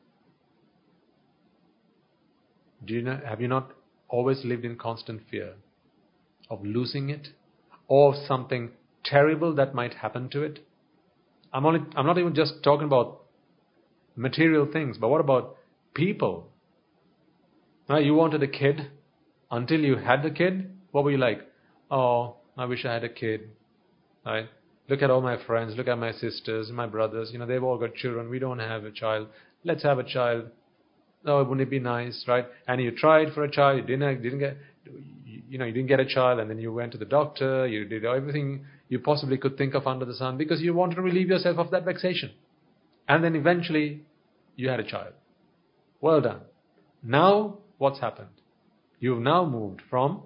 do you not, have you not always lived in constant fear of losing it, or something terrible that might happen to it? I'm only, I'm not even just talking about material things, but what about people? Now, you wanted a kid. Until you had the kid, what were you like? Oh, I wish I had a kid. Right? Look at all my friends, look at my sisters, my brothers, you know, they've all got children. We don't have a child. Let's have a child. Oh, wouldn't it be nice, right? And you tried for a child, you didn't, didn't get, you know, you didn't get a child, and then you went to the doctor, you did everything you possibly could think of under the sun because you wanted to relieve yourself of that vexation. And then eventually, you had a child. Well done. Now, what's happened? You've now moved from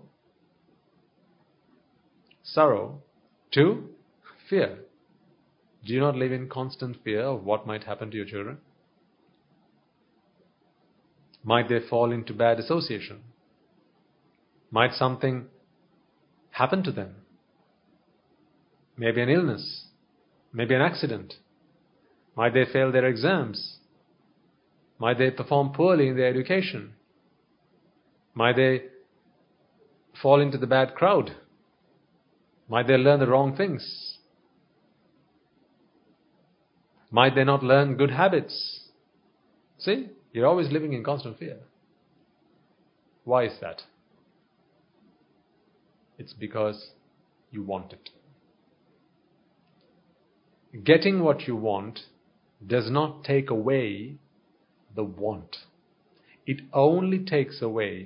sorrow to fear. Do you not live in constant fear of what might happen to your children? Might they fall into bad association? Might something happen to them? Maybe an illness, maybe an accident. Might they fail their exams? Might they perform poorly in their education? Might they fall into the bad crowd? Might they learn the wrong things? Might they not learn good habits? See, you're always living in constant fear. Why is that? It's because you want it. Getting what you want does not take away the want. It only takes away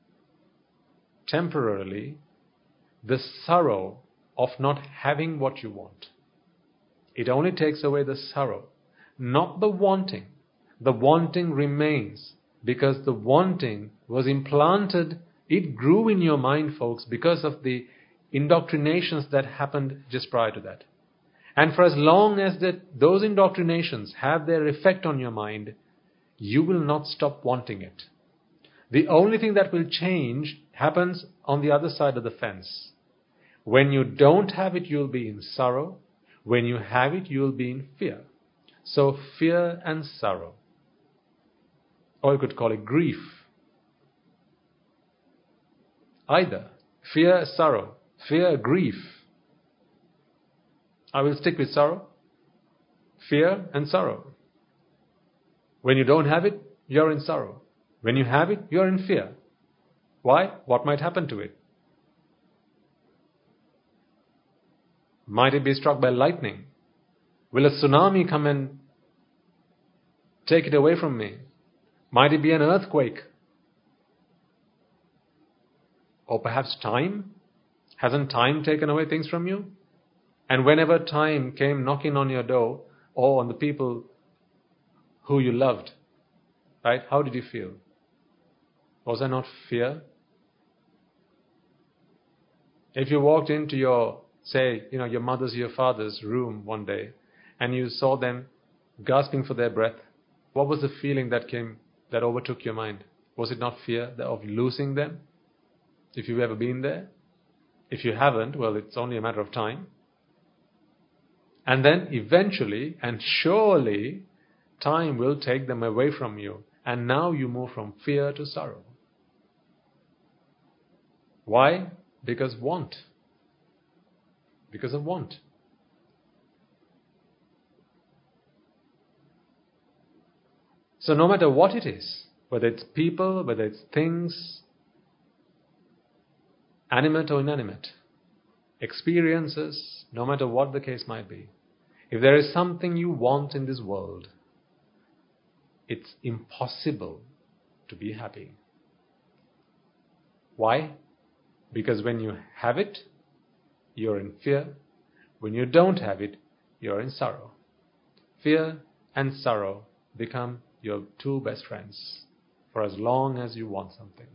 temporarily the sorrow of not having what you want. It only takes away the sorrow, not the wanting. The wanting remains because the wanting was implanted, it grew in your mind, folks, because of the indoctrinations that happened just prior to that. And for as long as that those indoctrinations have their effect on your mind, you will not stop wanting it. The only thing that will change happens on the other side of the fence. When you don't have it, you'll be in sorrow. When you have it, you'll be in fear. So fear and sorrow. Or you could call it grief. Either. Fear, sorrow. Fear, grief. I will stick with sorrow. Fear and sorrow. When you don't have it, you're in sorrow. When you have it, you're in fear. Why? What might happen to it? Might it be struck by lightning? Will a tsunami come and take it away from me? Might it be an earthquake? Or perhaps time? Hasn't time taken away things from you? And whenever time came knocking on your door or on the people who you loved, right? How did you feel? Was there not fear? If you walked into your, say, you know, your mother's, your father's room one day and you saw them gasping for their breath, what was the feeling that came, that overtook your mind? Was it not fear of losing them? If you've ever been there? If you haven't, well, it's only a matter of time. And then eventually and surely time will take them away from you. And now you move from fear to sorrow. Why? Because want. Because of want. So no matter what it is, whether it's people, whether it's things, animate or inanimate, experiences, no matter what the case might be, if there is something you want in this world, it's impossible to be happy. Why? Because when you have it, you're in fear. When you don't have it, you're in sorrow. Fear and sorrow become your two best friends for as long as you want something.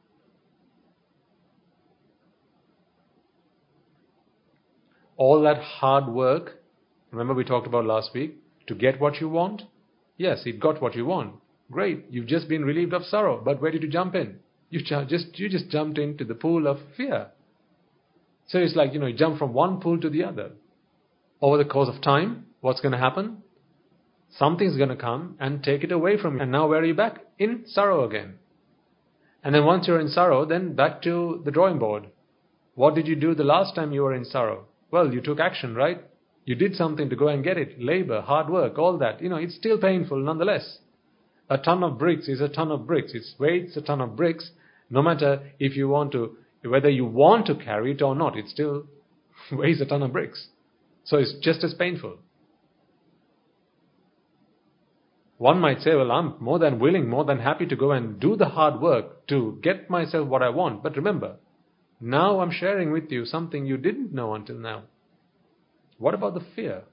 All that hard work, remember we talked about last week, to get what you want? Yes, it got what you want. Great, you've just been relieved of sorrow, but where did you jump in? You just, you just jumped into the pool of fear. So it's like, you know, you jump from one pool to the other. Over the course of time, what's going to happen? Something's going to come and take it away from you. And now where are you back? In sorrow again. And then once you're in sorrow, then back to the drawing board. What did you do the last time you were in sorrow? Well, you took action, right? You did something to go and get it. Labor, hard work, all that. You know, it's still painful nonetheless. A ton of bricks is a ton of bricks. Its weight's a ton of bricks. No matter if you want to, whether you want to carry it or not, it still weighs a ton of bricks. So it's just as painful. One might say, well, I'm more than willing, more than happy to go and do the hard work to get myself what I want. But remember, now I'm sharing with you something you didn't know until now. What about the fear?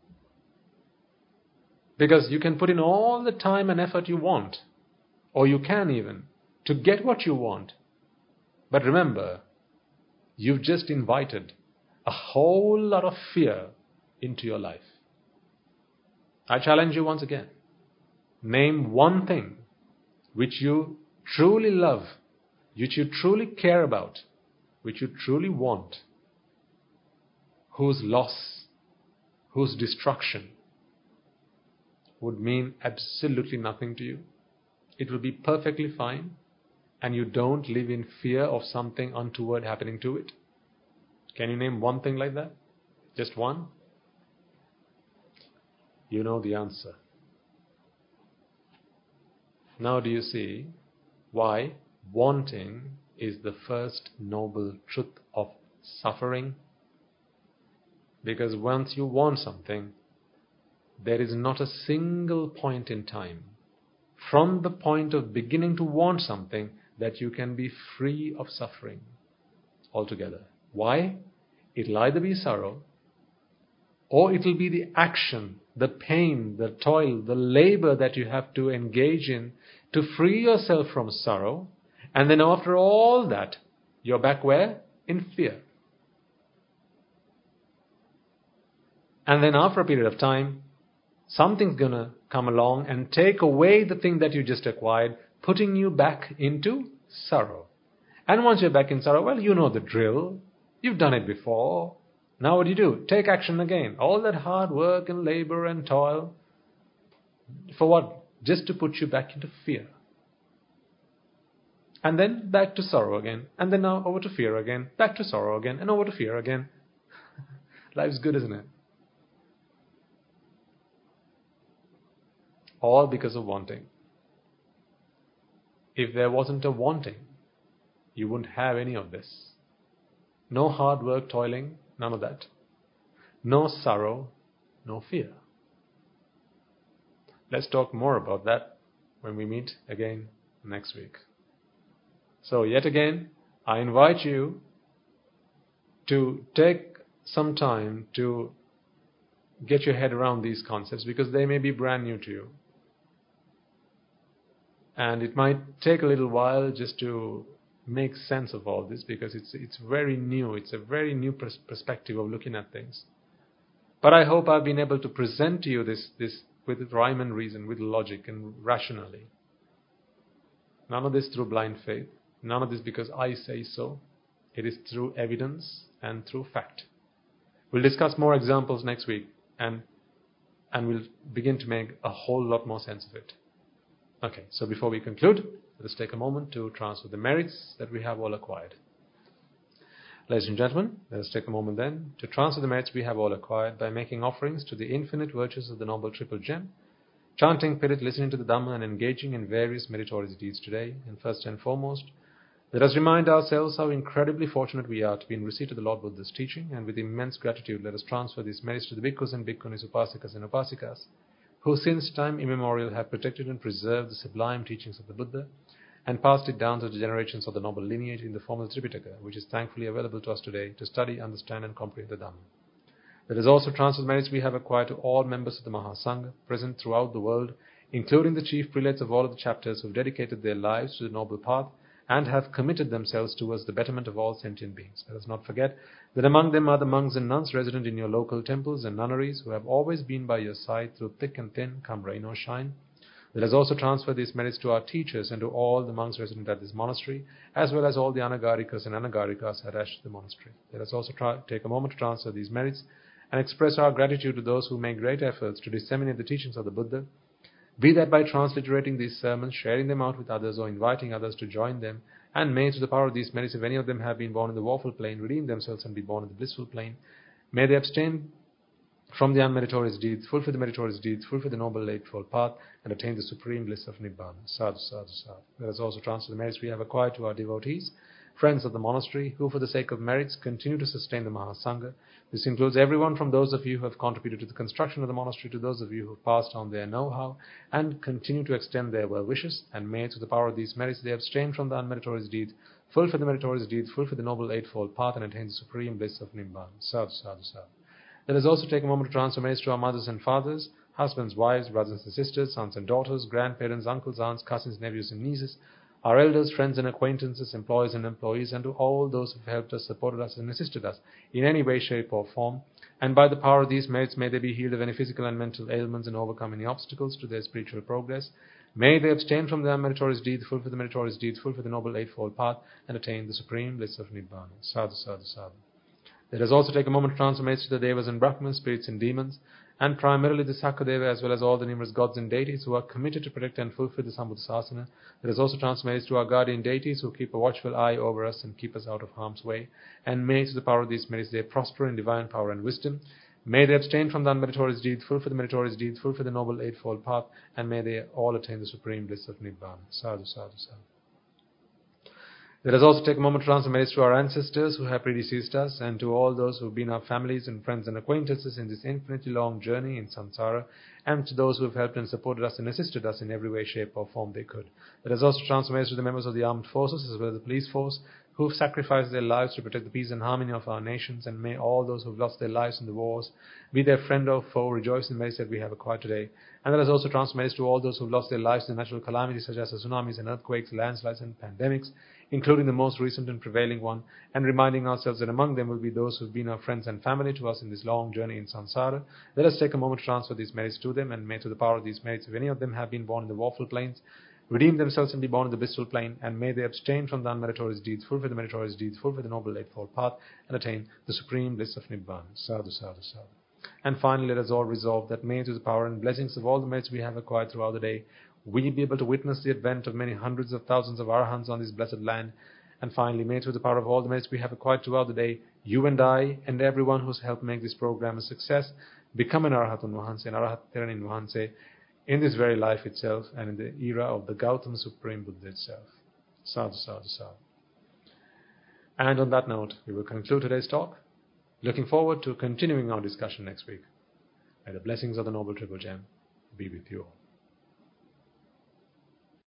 Because you can put in all the time and effort you want, or you can even, to get what you want. But remember, you've just invited a whole lot of fear into your life. I challenge you once again. Name one thing which you truly love, which you truly care about, which you truly want, whose loss, whose destruction would mean absolutely nothing to you. It will be perfectly fine, and you don't live in fear of something untoward happening to it. Can you name one thing like that? Just one? You know the answer. Now do you see why wanting is the first noble truth of suffering? Because once you want something, there is not a single point in time, from the point of beginning to want something, that you can be free of suffering altogether. Why? It'll either be sorrow, or it'll be the action, the pain, the toil, the labor that you have to engage in to free yourself from sorrow. And then after all that, you're back where? In fear. And then after a period of time, something's going to come along and take away the thing that you just acquired, putting you back into sorrow. And once you're back in sorrow, well, you know the drill. You've done it before. Now what do you do? Take action again. All that hard work and labor and toil. For what? Just to put you back into fear. And then back to sorrow again. And then now over to fear again. Back to sorrow again. And over to fear again. Life's good, isn't it? All because of wanting. If there wasn't a wanting, you wouldn't have any of this. No hard work, toiling, none of that. No sorrow, no fear. Let's talk more about that when we meet again next week. So yet again, I invite you to take some time to get your head around these concepts, because they may be brand new to you. And it might take a little while just to make sense of all this, because it's it's very new. It's a very new pers- perspective of looking at things. But I hope I've been able to present to you this, this with rhyme and reason, with logic and rationally. None of this through blind faith. None of this because I say so. It is through evidence and through fact. We'll discuss more examples next week, and and we'll begin to make a whole lot more sense of it. Okay, so before we conclude, let us take a moment to transfer the merits that we have all acquired. Ladies and gentlemen, let us take a moment then to transfer the merits we have all acquired by making offerings to the infinite virtues of the Noble Triple Gem, chanting Pirit, listening to the Dhamma, and engaging in various meritorious deeds today. And first and foremost, let us remind ourselves how incredibly fortunate we are to be in receipt of the Lord Buddha's teaching, and with immense gratitude let us transfer these merits to the bhikkhus and bhikkhunis, upasikas and upasikas, who since time immemorial have protected and preserved the sublime teachings of the Buddha and passed it down to the generations of the noble lineage in the form of the Tripitaka, which is thankfully available to us today to study, understand and comprehend the Dhamma. Let us also transfer the merits we have acquired to all members of the Mahasangha present throughout the world, including the chief prelates of all of the chapters who have dedicated their lives to the noble path and have committed themselves towards the betterment of all sentient beings. Let us not forget that among them are the monks and nuns resident in your local temples and nunneries who have always been by your side through thick and thin, come rain or shine. Let us also transfer these merits to our teachers and to all the monks resident at this monastery, as well as all the anagarikas and anagarikas attached to the monastery. Let us also try, take a moment to transfer these merits and express our gratitude to those who make great efforts to disseminate the teachings of the Buddha, be that by transliterating these sermons, sharing them out with others, or inviting others to join them. And may, to the power of these merits, if any of them have been born in the woeful plane, redeem themselves and be born in the blissful plane. May they abstain from the unmeritorious deeds, fulfill the meritorious deeds, fulfill the noble eightfold path, and attain the supreme bliss of Nibbana. Sadhu, sadhu, sadhu. Let us also transfer the merits we have acquired to our devotees friends of the monastery, who for the sake of merits continue to sustain the Mahasangha. This includes everyone from those of you who have contributed to the construction of the monastery to those of you who have passed on their know-how and continue to extend their well wishes, and may through the power of these merits they abstain from the unmeritorious deeds, fulfill the meritorious deeds, fulfill the noble eightfold path, and attain the supreme bliss of Nibbana. Sadhu, sadhu, sadhu. Let us also take a moment to transfer merits to our mothers and fathers, husbands, wives, brothers and sisters, sons and daughters, grandparents, uncles, aunts, cousins, nephews and nieces, our elders, friends and acquaintances, employees and employees, and to all those who have helped us, supported us and assisted us in any way, shape or form. And by the power of these merits, may they be healed of any physical and mental ailments and overcome any obstacles to their spiritual progress. May they abstain from their meritorious deeds, fulfill the meritorious deeds, fulfill the noble eightfold path, and attain the supreme bliss of Nibbana. Sadhu, sadhu, sadhu. Let us also take a moment to transfer merits to the Devas and Brahmas, spirits and demons, and primarily the Sakadeva, as well as all the numerous gods and deities who are committed to protect and fulfill the Sambuddhasasana. Let us also transfer merits to our guardian deities who keep a watchful eye over us and keep us out of harm's way. And may, through the power of these merits, they prosper in divine power and wisdom. May they abstain from the unmeritorious deeds, fulfill the meritorious deeds, fulfill the noble eightfold path, and may they all attain the supreme bliss of Nibbana. Sadhu, sadhu, sadhu. Let us also take a moment to transfer merits to our ancestors who have predeceased us, and to all those who have been our families and friends and acquaintances in this infinitely long journey in samsara, and to those who have helped and supported us and assisted us in every way, shape or form they could. Let us also transfer merits to the members of the armed forces as well as the police force who have sacrificed their lives to protect the peace and harmony of our nations, and may all those who have lost their lives in the wars, be their friend or foe, rejoice in the merits that we have acquired today. And let us also transfer merits to all those who have lost their lives in natural calamities such as the tsunamis and earthquakes, landslides and pandemics, including the most recent and prevailing one, and reminding ourselves that among them will be those who have been our friends and family to us in this long journey in samsara. Let us take a moment to transfer these merits to them, and may through the power of these merits, if any of them have been born in the woeful plains, redeem themselves and be born in the blissful plane, and may they abstain from the unmeritorious deeds, fulfill the meritorious deeds, fulfill the noble eightfold path, and attain the supreme bliss of Nibbana. Sadhu, sadhu, sadhu. And finally, let us all resolve that may, through the power and blessings of all the merits we have acquired throughout the day, we be able to witness the advent of many hundreds of thousands of arahants on this blessed land. And finally, may, through the power of all the merits we have acquired throughout the day, you and I and everyone who's helped make this program a success become an Arahatun Vahanse, an Arahat Theranin Vahanse, in this very life itself and in the era of the Gautama Supreme Buddha itself. Sadhu, sadhu, sadhu. And on that note, we will conclude today's talk. Looking forward to continuing our discussion next week. May the blessings of the Noble Triple Gem be with you all.